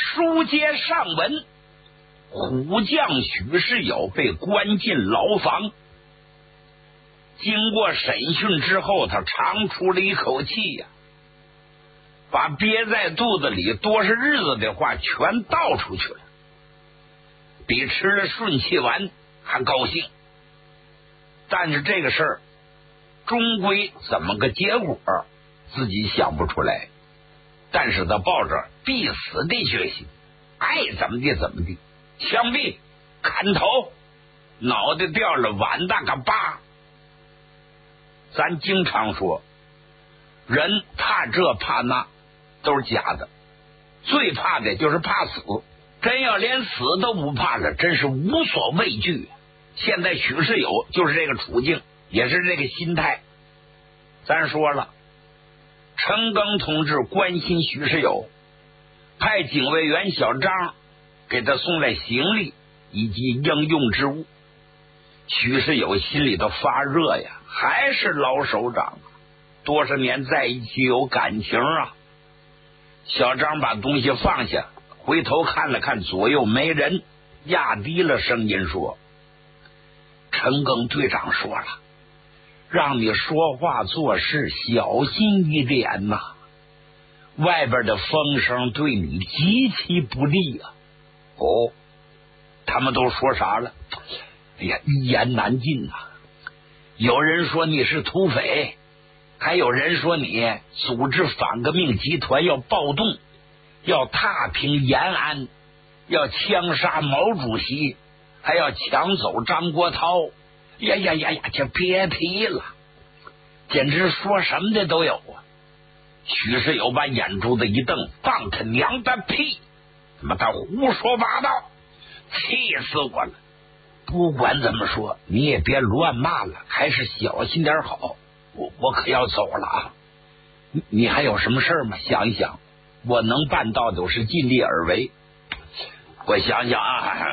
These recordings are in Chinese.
书接上文，虎将许世友被关进牢房，经过审讯之后，他长出了一口气呀，把憋在肚子里多少日子的话全倒出去了，比吃了顺气丸还高兴。但是这个事儿终归怎么个结果自己想不出来，但是他抱着必死的决心，爱怎么地怎么地，枪毙砍头，脑袋掉了碗大个疤。咱经常说人怕这怕那都是假的，最怕的就是怕死，真要连死都不怕了，真是无所畏惧。现在许世友就是这个处境，也是这个心态。咱说了，陈赓同志关心许世友，派警卫员小张给他送来行李以及应用之物。许世友心里头发热呀，还是老首长，多少年在一起有感情啊。小张把东西放下，回头看了看左右没人，压低了声音说：陈赓队长说了，让你说话做事小心一点呐，外边的风声对你极其不利啊。哦，他们都说啥了？哎呀，一言难尽呐。有人说你是土匪，还有人说你组织反革命集团要暴动，要踏平延安，要枪杀毛主席，还要抢走张国焘。呀呀呀呀，这别提了，简直说什么的都有啊。许世友把眼珠子一瞪，放他娘的屁，他妈他胡说八道，气死我了。不管怎么说，你也别乱骂了，还是小心点好。我可要走了啊！你还有什么事吗？想一想，我能办到的，我是尽力而为。我想想啊，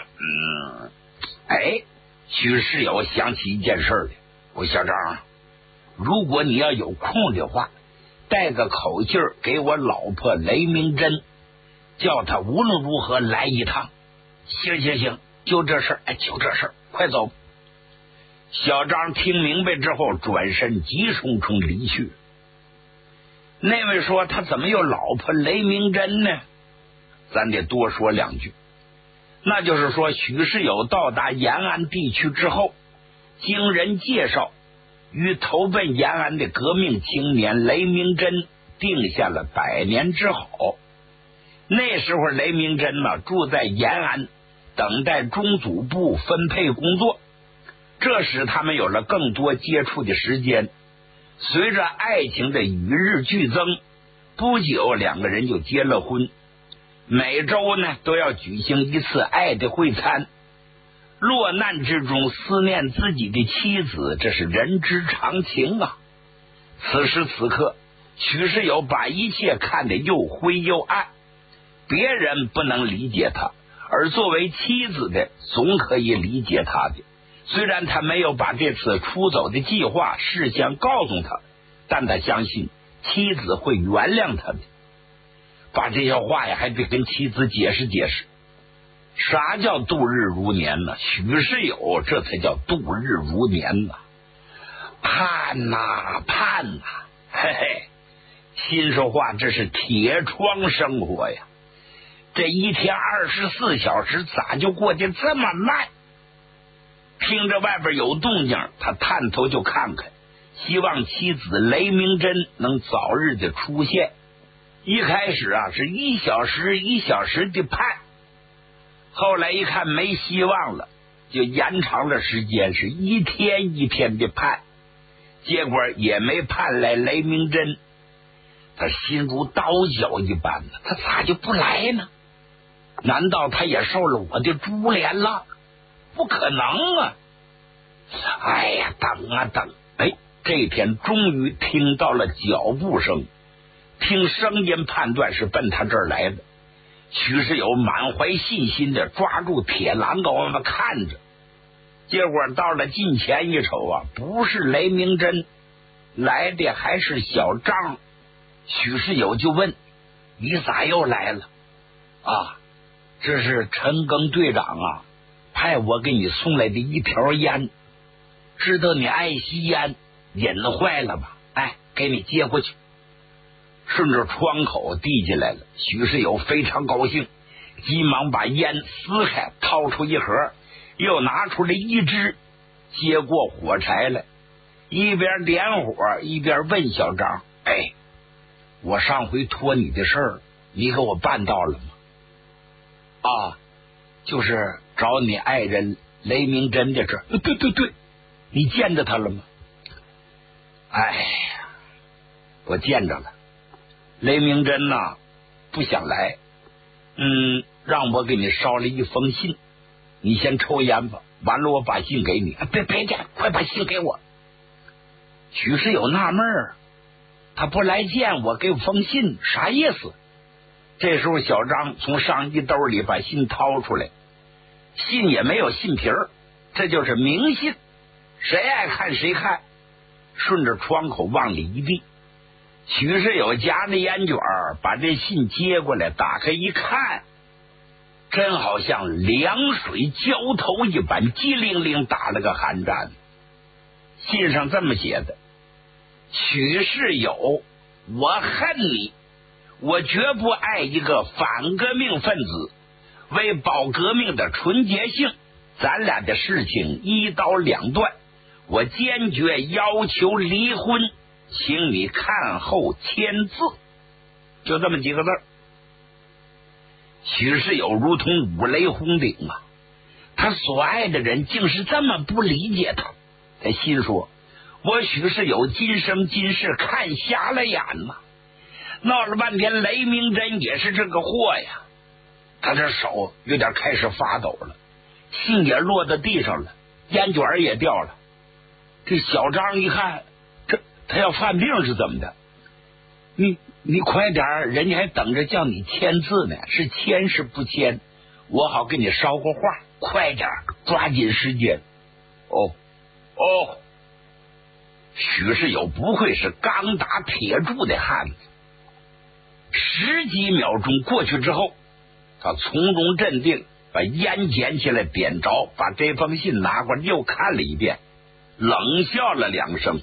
许世友想起一件事来。我小张，如果你要有空的话，带个口信给我老婆雷明珍，叫她无论如何来一趟。行，就这事儿，就这事儿，快走。小张听明白之后，转身急冲冲离去。那位说他怎么有老婆雷明珍呢？咱得多说两句。那就是说，许世友到达延安地区之后，经人介绍，与投奔延安的革命青年雷明珍定下了100年之好。那时候雷明珍呢，住在延安，等待中组部分配工作，这使他们有了更多接触的时间。随着爱情的与日俱增，不久两个人就结了婚，每周呢都要举行一次爱的会餐。落难之中思念自己的妻子，这是人之常情啊。此时此刻，许世友把一切看得又灰又暗，别人不能理解他，而作为妻子的总可以理解他的。虽然他没有把这次出走的计划事先告诉他，但他相信妻子会原谅他的。把这些话呀，还得跟妻子解释解释。啥叫度日如年呢？许世友这才叫度日如年呐！盼呐盼呐，嘿嘿，心说话，这是铁窗生活呀！这一天24小时咋就过得这么慢？听着外边有动静，他探头就看看，希望妻子雷明珍能早日的出现。一开始啊，是1小时1小时的盼，后来一看没希望了，就延长了时间，是1天1天的盼，结果也没盼来雷明珍。他心如刀绞一般的，他咋就不来呢？难道他也受了我的株连了？不可能啊！哎呀，等啊等，这天终于听到了脚步声，听声音判断是奔他这儿来的。许世友满怀信心的抓住铁栏杆往那看着，结果到了近前一瞅啊，不是雷明珍，来的还是小张。许世友就问：你咋又来了？啊， 这是陈庚队长啊派我给你送来的一条烟，知道你爱吸烟，瘾坏了吧？哎，给你接过去。顺着窗口递进来了，许世友非常高兴，急忙把烟撕开，掏出一盒，又拿出来一支，接过火柴来，一边点火一边问小张：哎，我上回托你的事儿，你给我办到了吗？啊，就是找你爱人雷明真的事。对，你见着他了吗？哎呀，我见着了。雷明真呐，不想来，让我给你捎了一封信，你先抽烟吧，完了我把信给你。别介，快把信给我。许世友纳闷儿，他不来见我，给我封信，啥意思？这时候小张从上衣兜里把信掏出来，信也没有信皮儿，这就是明信，谁爱看谁看。顺着窗口往里一递，许世友夹着烟卷把这信接过来，打开一看，真好像凉水浇头一般，激灵灵打了个寒战。信上这么写的：许世友，我恨你，我绝不爱一个反革命分子，为保革命的纯洁性，咱俩的事情一刀两断，我坚决要求离婚，请你看后签字。就这么几个字。许世友如同五雷轰顶啊，他所爱的人竟是这么不理解他。他心说，我许世友今生今世看瞎了眼呐，闹了半天雷明真也是这个货呀。他这手有点开始发抖了，信也落到地上了，烟卷也掉了。这小张一看，这他要犯病是怎么的？你快点，人家还等着叫你签字呢，是签是不签？我好给你捎个话，快点，抓紧时间。哦，许世友不愧是钢打铁铸的汉子。10几秒钟过去之后，他从容镇定，把烟捡起来点着，把这封信拿过来又看了一遍，冷笑了2声，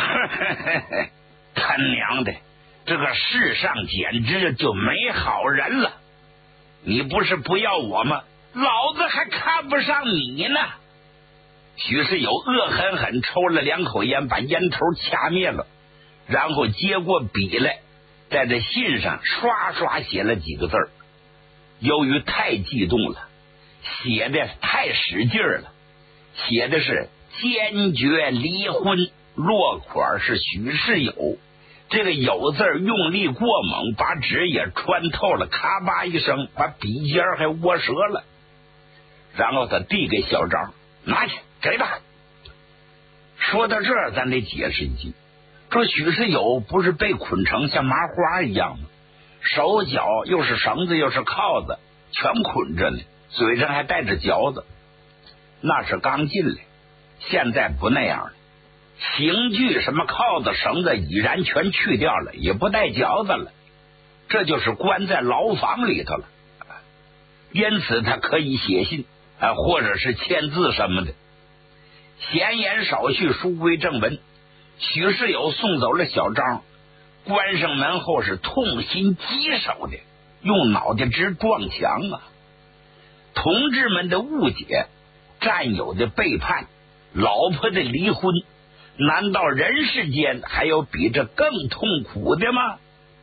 他娘的，这个世上简直就没好人了！你不是不要我吗？老子还看不上你呢！许世友恶狠狠抽了2口烟，把烟头掐灭了，然后接过笔来，在这信上刷刷写了几个字儿。由于太激动了，写的太使劲了，写的是坚决离婚，落款是许世友。这个有字用力过猛，把纸也穿透了，咔吧一声，把笔尖还窝折了。然后他递给小张，拿去给他。说到这儿，咱得解释一句，说许世友不是被捆成像麻花一样吗？手脚又是绳子又是铐子，全捆着呢，嘴上还带着嚼子。那是刚进来，现在不那样了，刑具什么铐子绳子已然全去掉了，也不带嚼子了，这就是关在牢房里头了。因此他可以写信或者是签字什么的。闲言少叙，书归正文。许世友送走了小张，关上门后是痛心疾首的，用脑袋直撞墙啊！同志们的误解，战友的背叛，老婆的离婚，难道人世间还有比这更痛苦的吗？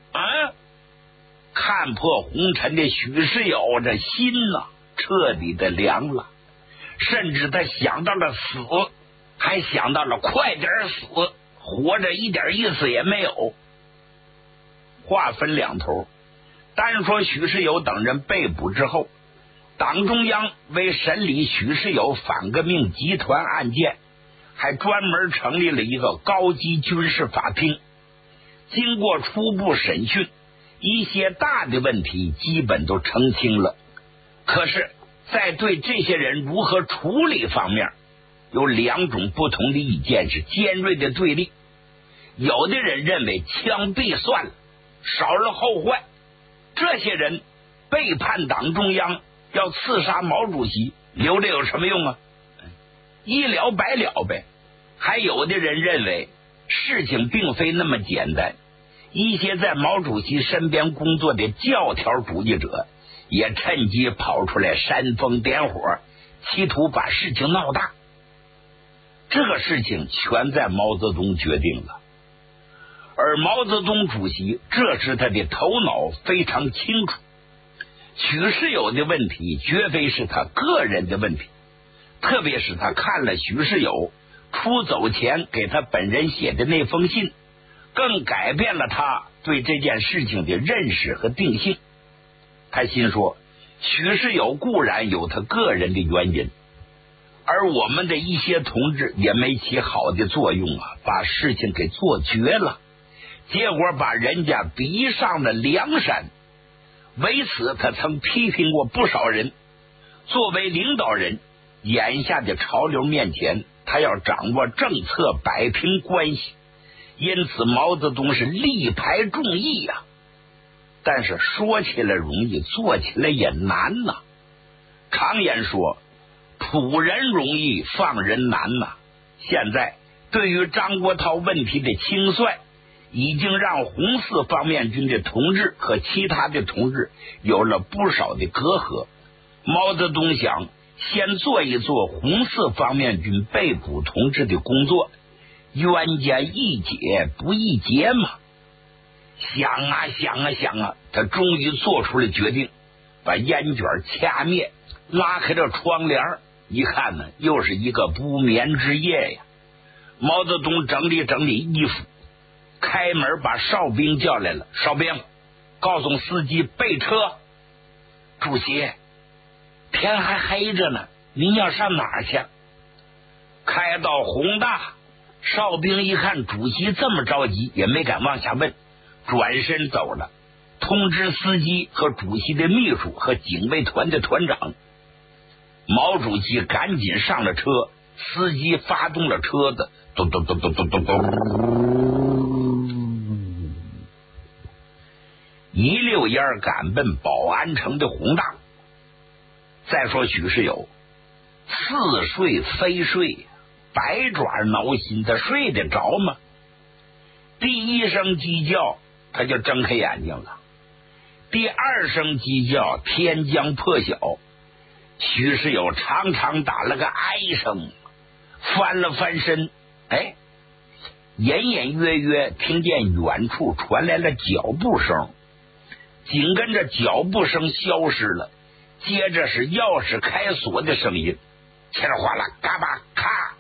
看破红尘的许世友这心呐，彻底的凉了，甚至他想到了死，还想到了快点死，活着一点意思也没有。话分两头，单说许世友等人被捕之后，党中央为审理许世友反革命集团案件，还专门成立了一个高级军事法庭。经过初步审讯，一些大的问题基本都澄清了。可是在对这些人如何处理方面，有2种不同的意见是尖锐的对立。有的人认为枪毙算了，少了后患，这些人背叛党中央， 要刺杀毛主席，留着有什么用啊？一了百了呗。还有的人认为事情并非那么简单，一些在毛主席身边工作的教条主义者也趁机跑出来煽风点火，企图把事情闹大。这个事情全在毛泽东决定了，而毛泽东主席这时他的头脑非常清楚，许世友的问题绝非是他个人的问题，特别是他看了许世友出走前给他本人写的那封信，更改变了他对这件事情的认识和定性。他心说，许世友固然有他个人的原因，而我们的一些同志也没起好的作用啊，把事情给做绝了，结果把人家逼上了梁山。为此他曾批评过不少人。作为领导人，眼下的潮流面前，他要掌握政策，摆平关系，因此毛泽东是力排众议呀。但是说起来容易，做起来也难呐。常言说，捕人容易，放人难呐。现在对于张国焘问题的清算，已经让红四方面军的同志和其他的同志有了不少的隔阂。毛泽东想先做一做红四方面军被捕同志的工作，冤家宜解不宜结嘛。想啊，他终于做出了决定，把烟卷掐灭，拉开了窗帘，一看呢，又是一个不眠之夜呀。毛泽东整理整理衣服，开门把哨兵叫来了。哨兵，告诉司机备车。主席，天还黑着呢，您要上哪儿去？开到宏大。哨兵一看主席这么着急，也没敢往下问，转身走了，通知司机和主席的秘书和警卫团的团长。毛主席赶紧上了车，司机发动了车子，咚咚咚咚咚咚咚，一溜烟赶奔保安城的宏大。再说许世友，似睡非睡，百爪挠心，他睡得着吗？第一声鸡叫他就睁开眼睛了，第二声鸡叫天将破晓。许世友长长打了个哀声，翻了翻身，隐隐约约听见远处传来了脚步声，紧跟着脚步声消失了，接着是钥匙开锁的声音，切啦哗啦嘎巴咔，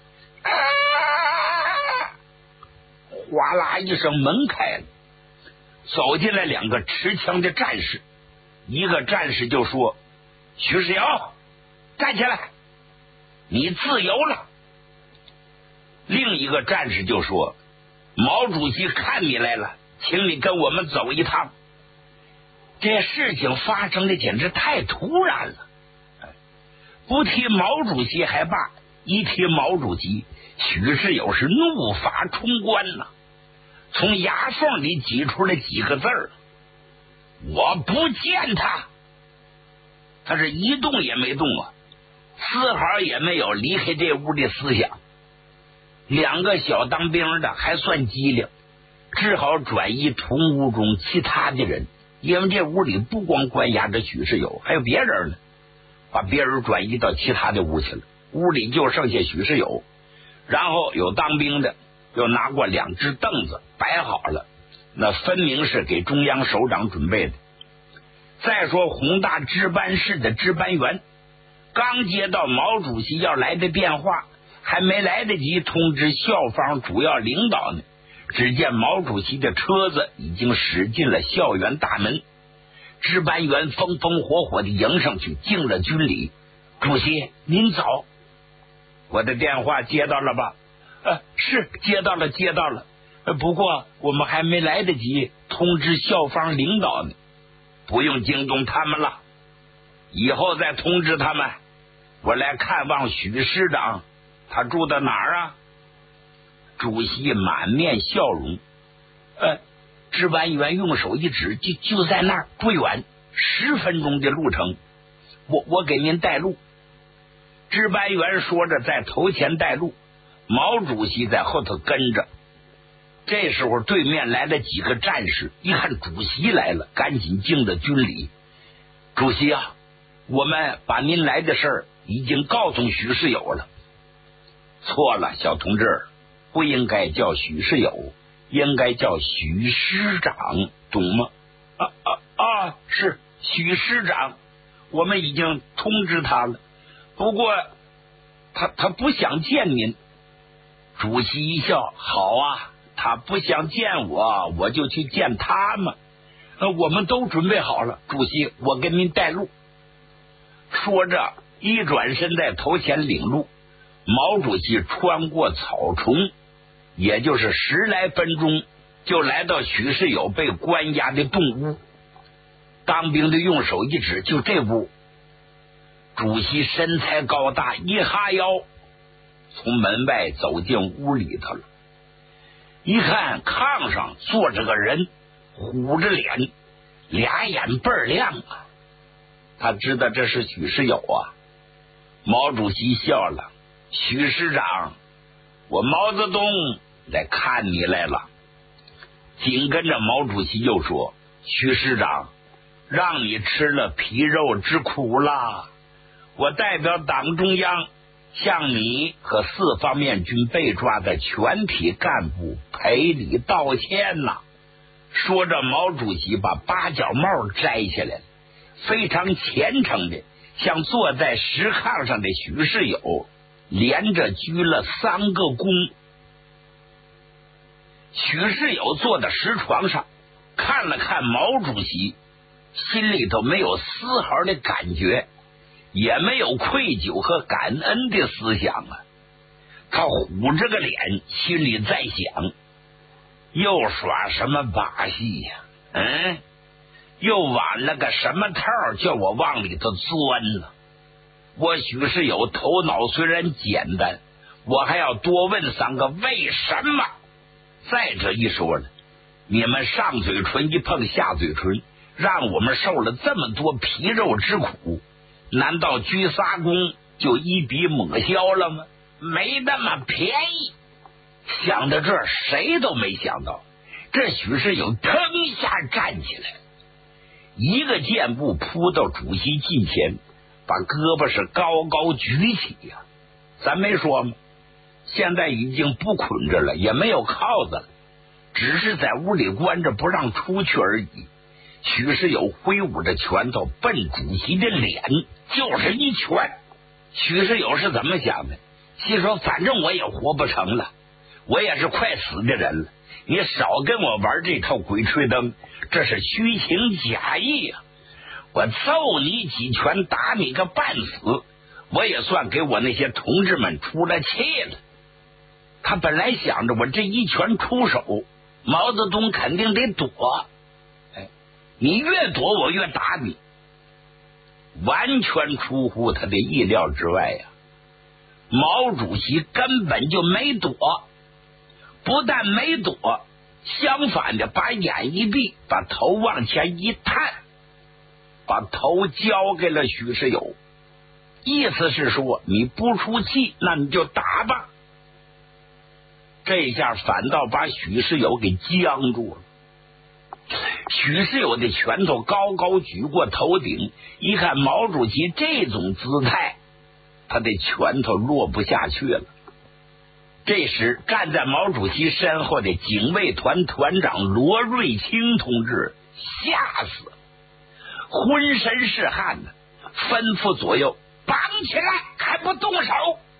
哗啦一声，门开了，走进来两个持枪的战士。一个战士就说：许世友，站起来，你自由了。另一个战士就说：毛主席看你来了，请你跟我们走一趟。这事情发生的简直太突然了，不提毛主席还罢，一提毛主席，许世友是怒发冲冠呐，从牙缝里挤出了几个字儿：我不见他。他是一动也没动啊，丝毫也没有离开这屋的思想。两个小当兵的还算机灵，只好转移同屋中其他的人，因为这屋里不光关押着许世友，还有别人呢，把别人转移到其他的屋去了。屋里就剩下许世友，然后有当兵的又拿过两只凳子摆好了，那分明是给中央首长准备的。再说宏大值班室的值班员刚接到毛主席要来的电话，还没来得及通知校方主要领导呢，只见毛主席的车子已经驶进了校园大门。值班员风风火火的迎上去，敬了军礼：主席您早。我的电话接到了吧？是接到了，不过我们还没来得及通知校方领导呢。不用惊动他们了，以后再通知他们。我来看望许师长，他住到哪儿啊？主席满面笑容。值班员用手一指，就在那儿，不远，10分钟的路程。 我给您带路。值班员说着在头前带路，毛主席在后头跟着。这时候对面来了几个战士，一看主席来了，赶紧敬的军礼。主席啊，我们把您来的事儿已经告诉许世友了。错了，小同志，不应该叫许世友，应该叫许师长，懂吗？是许师长，我们已经通知他了，不过他不想见您。主席一笑，好啊，他不想见我，我就去见他嘛。我们都准备好了，主席，我给您带路。说着一转身在头前领路，毛主席穿过草丛，也就是10来分钟就来到许世友被关押的洞屋。当兵的用手一指，就这屋。主席身材高大，一哈腰从门外走进屋里头了。一看炕上坐着个人，虎着脸，俩眼倍儿亮啊。他知道这是许世友啊。毛主席笑了，许师长，我毛泽东来看你来了。紧跟着毛主席又说，许师长，让你吃了皮肉之苦啦，我代表党中央向你和4方面军被抓的全体干部赔礼道歉呐。说着毛主席把八角帽摘下来了，非常虔诚的向坐在石炕上的许世友连着鞠了3个躬。许世友坐在石床上，看了看毛主席，心里头没有丝毫的感觉，也没有愧疚和感恩的思想啊。他虎着个脸，心里在想，又耍什么把戏呀？又挽了个什么套叫我往里头钻呢？我许世友头脑虽然简单，我还要多问3个为什么。再者一说了，你们上嘴唇一碰下嘴唇，让我们受了这么多皮肉之苦，难道鞠3躬就一笔抹消了吗？没那么便宜。想到这儿，谁都没想到，这许世友腾一下站起来，一个箭步扑到主席近前，把胳膊是高高举起呀。咱没说吗？现在已经不捆着了，也没有铐子了，只是在屋里关着不让出去而已。许世友挥舞着拳头奔主席的脸就是一拳。许世友是怎么想的？心说反正我也活不成了，我也是快死的人了，你少跟我玩这套鬼吹灯，这是虚情假意呀！我揍你几拳，打你个半死，我也算给我那些同志们出了气了。他本来想着我这一拳出手，毛泽东肯定得躲，你越躲我越打你，完全出乎他的意料之外呀。毛主席根本就没躲，不但没躲，相反的把眼一闭，把头往前一探，把头交给了许世友，意思是说你不出气，那你就打吧。这下反倒把许世友给僵住了。许世友的拳头高高举过头顶，一看毛主席这种姿态，他的拳头落不下去了。这时站在毛主席身后的警卫团团长罗瑞卿同志吓死了，浑身是汗呢，吩咐左右绑起来，还不动手。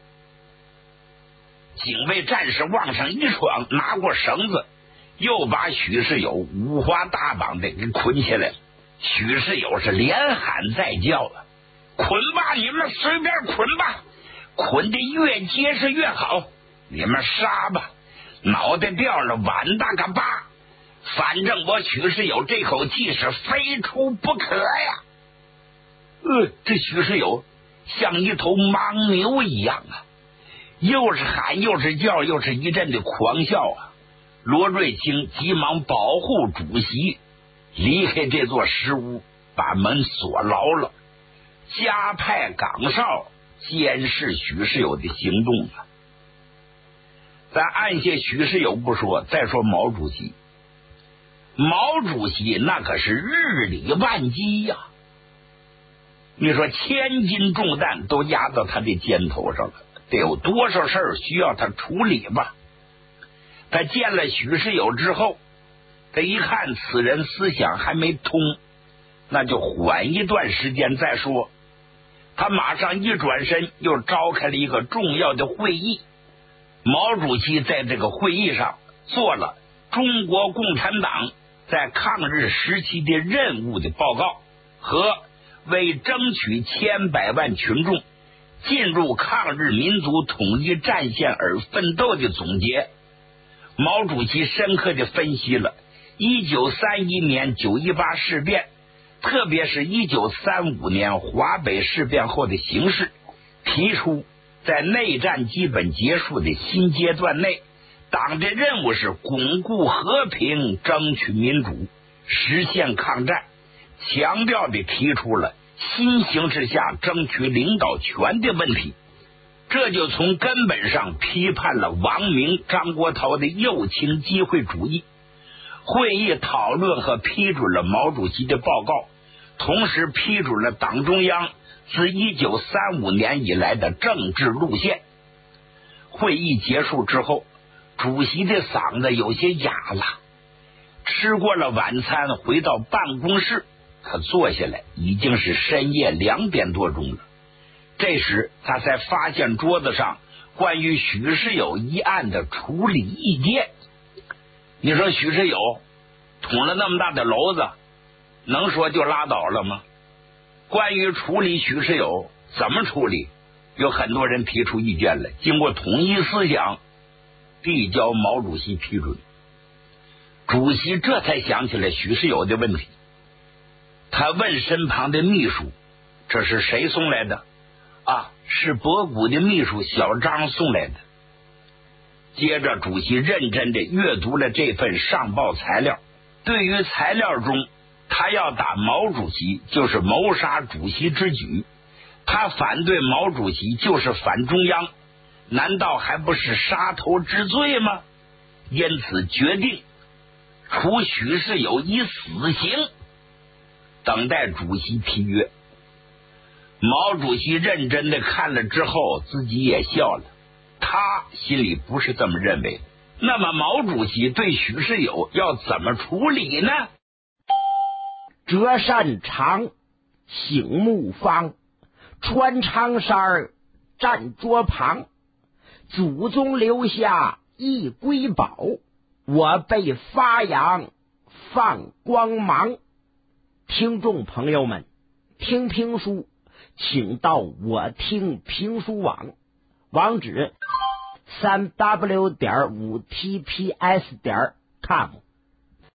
警卫战士往上一闯，拿过绳子，又把许世友五花大绑的给捆起来了。许世友是连喊再叫啊，捆吧，你们随便捆吧，捆得越结实越好，你们杀吧，脑袋掉了碗大个疤，反正我许世友这口气是非出不可呀。这许世友像一头盲牛一样啊，又是喊又是叫，又是一阵的狂笑啊。罗瑞卿急忙保护主席离开这座石屋，把门锁牢了。 加派岗哨监视许世友的行动啊。咱按下许世友不说，再说毛主席。毛主席那可是日理万机呀，你说千斤重担都压到他的肩头上了，得有多少事儿需要他处理吧？他见了许世友之后，他一看此人思想还没通，那就缓一段时间再说。他马上一转身又召开了一个重要的会议。毛主席在这个会议上做了中国共产党在抗日时期的任务的报告和为争取千百万群众进入抗日民族统一战线而奋斗的总结。毛主席深刻地分析了1931年9·18事变，特别是1935年华北事变后的形势，提出在内战基本结束的新阶段内，党的任务是巩固和平，争取民主，实现抗战，强调地提出了新形势下争取领导权的问题。这就从根本上批判了王明、张国焘的右倾机会主义。会议讨论和批准了毛主席的报告，同时批准了党中央自1935年以来的政治路线。会议结束之后，主席的嗓子有些哑了。吃过了晚餐，回到办公室，他坐下来，已经是深夜2点多钟了。这时他才发现桌子上关于许世友一案的处理意见。你说许世友捅了那么大的篓子，能说就拉倒了吗？关于处理许世友怎么处理，有很多人提出意见来，经过统一思想递交毛主席批准。主席这才想起来许世友的问题，他问身旁的秘书，这是谁送来的？啊，是博古的秘书小张送来的。接着主席认真地阅读了这份上报材料，对于材料中他要打毛主席就是谋杀主席之举，他反对毛主席就是反中央，难道还不是杀头之罪吗？因此决定处许世友以死刑，等待主席批阅。毛主席认真的看了之后，自己也笑了，他心里不是这么认为的。那么毛主席对许世友要怎么处理呢？ 折扇长，醒目方，穿长衫站桌旁，祖宗留下一瑰宝，我被发扬放光芒。听众朋友们，听评书请到我听评书网，网址3w.5tps.com。